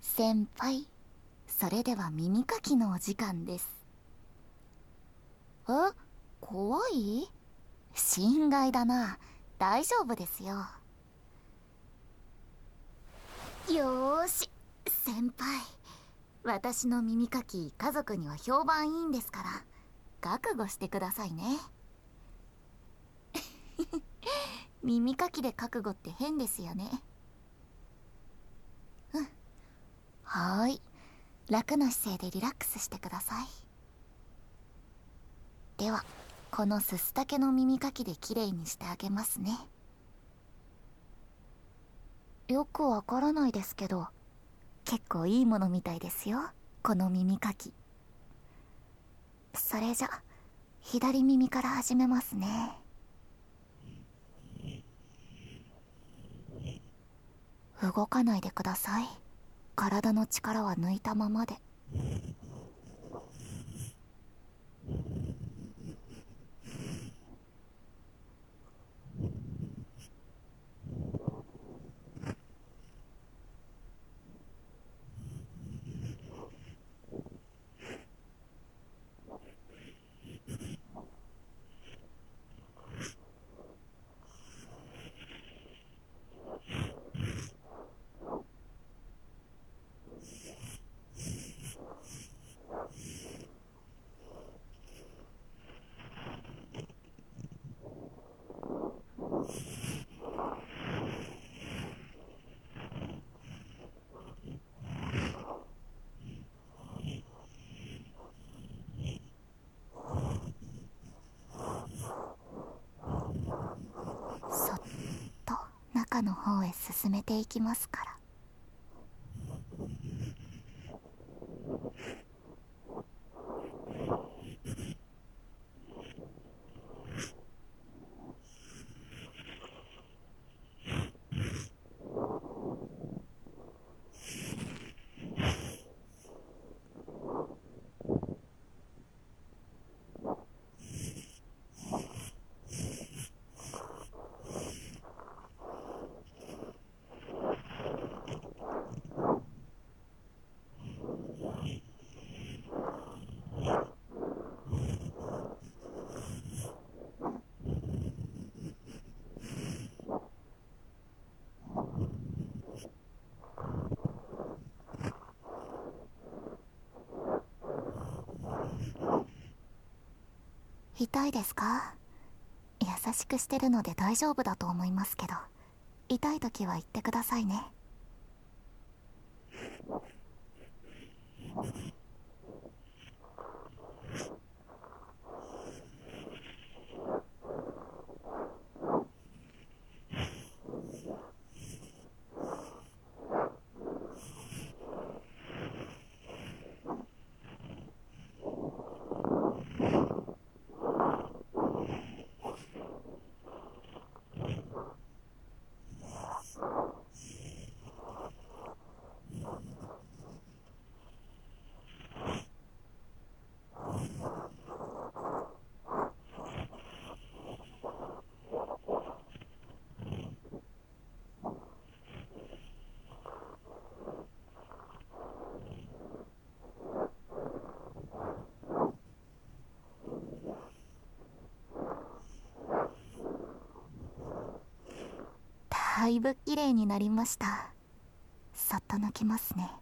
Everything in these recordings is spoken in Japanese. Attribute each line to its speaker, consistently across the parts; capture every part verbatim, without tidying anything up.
Speaker 1: 先輩、それでは耳かきのお時間です。え、怖い？心外だな。大丈夫ですよ。よーし、先輩、私の耳かき家族には評判いいんですから覚悟してくださいね。耳かきで覚悟って変ですよね。うん、はーい、楽な姿勢でリラックスしてください。ではこのすす竹の耳かきできれいにしてあげますね。よくわからないですけど、結構いいものみたいですよ、この耳かき。それじゃ左耳から始めますね。動かないでください。体の力は抜いたままで。そっと中の方へ進めていきますから。痛いですか？優しくしてるので大丈夫だと思いますけど、痛い時は言ってくださいね。だいぶ綺麗になりました。そっと抜きますね。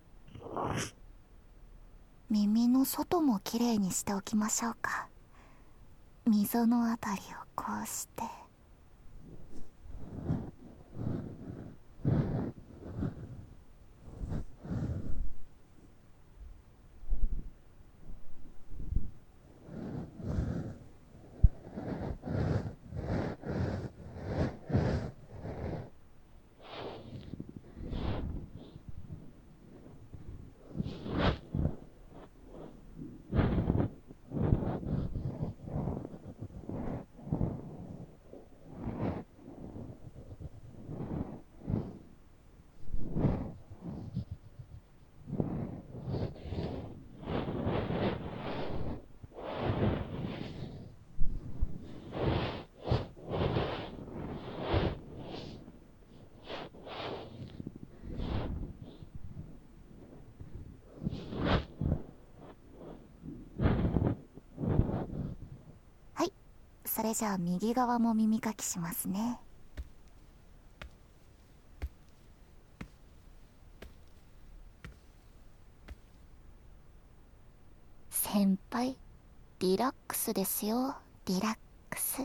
Speaker 1: 耳の外も綺麗にしておきましょうか。溝のあたりをこうして。 それじゃあ右側も耳かきしますね。先輩、リラックスですよ、リラックス。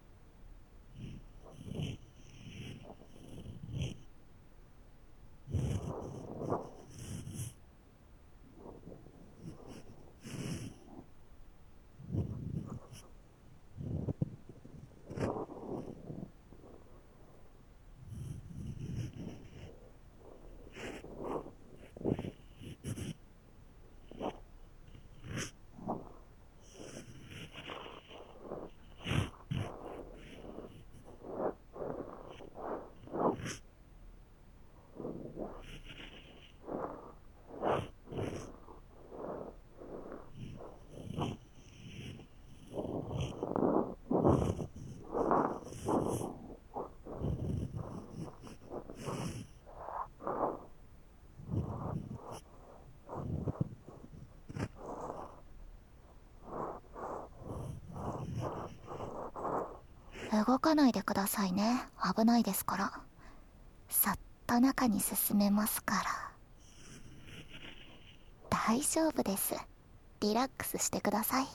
Speaker 1: 動かないでくださいね、危ないですから。さっと中に進めますから。大丈夫です、リラックスしてください。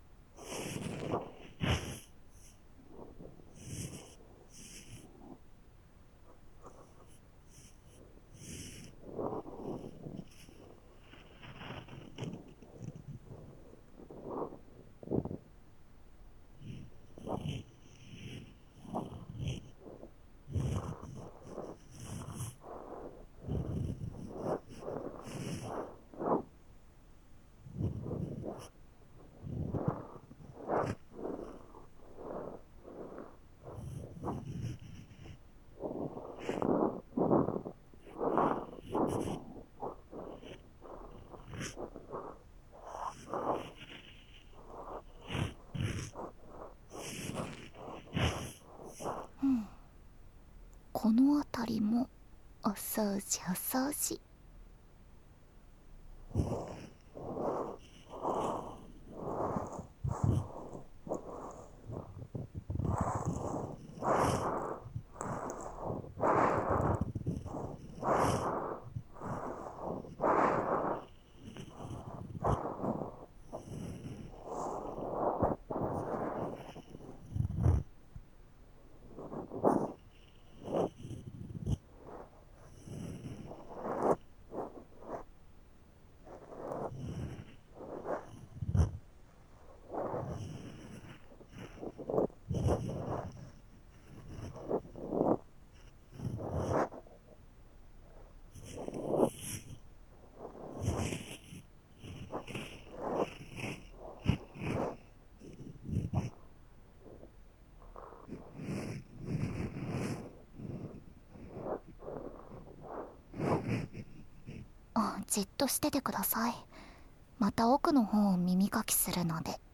Speaker 1: うん、この辺りもお掃除お掃除。あ、じっとしててください。また奥の方を耳かきするので。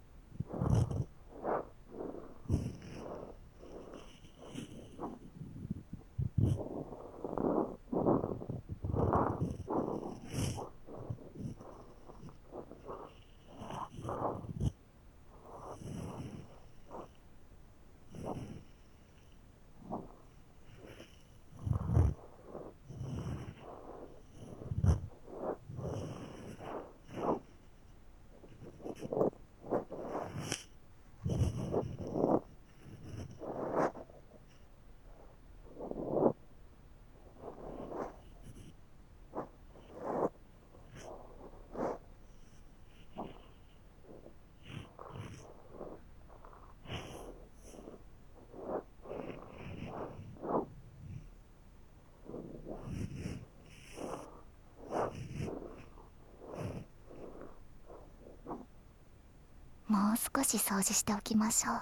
Speaker 1: もう少し掃除しておきましょう。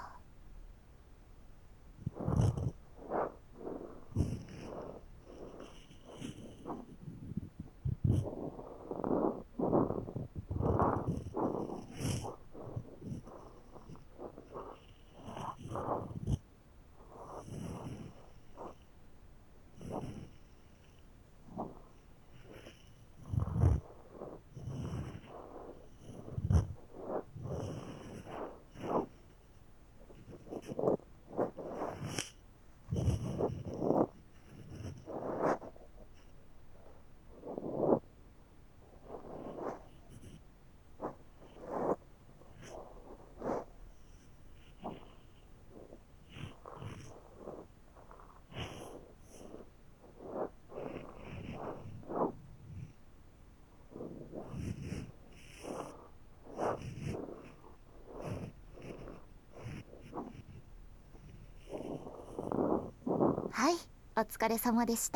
Speaker 1: お疲れ様でした。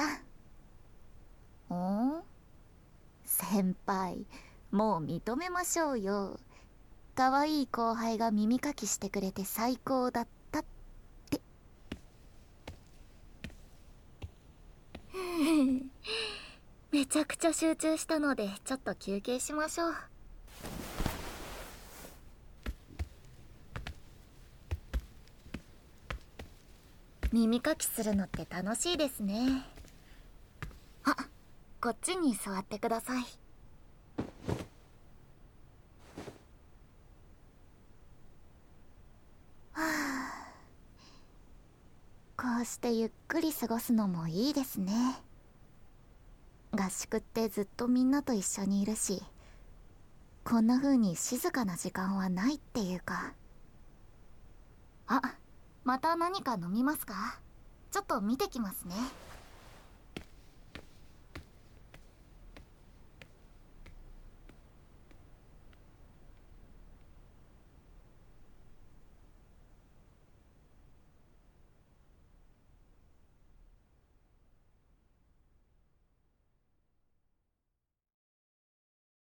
Speaker 1: お？先輩、もう認めましょうよ。可愛い後輩が耳かきしてくれて最高だったって。めちゃくちゃ集中したのでちょっと休憩しましょう。耳かきするのって楽しいですね。あ、こっちに座ってください。はあ、こうしてゆっくり過ごすのもいいですね。合宿ってずっとみんなと一緒にいるし、こんな風に静かな時間はないっていうか。あ、また何か飲みますか？ちょっと見てきますね。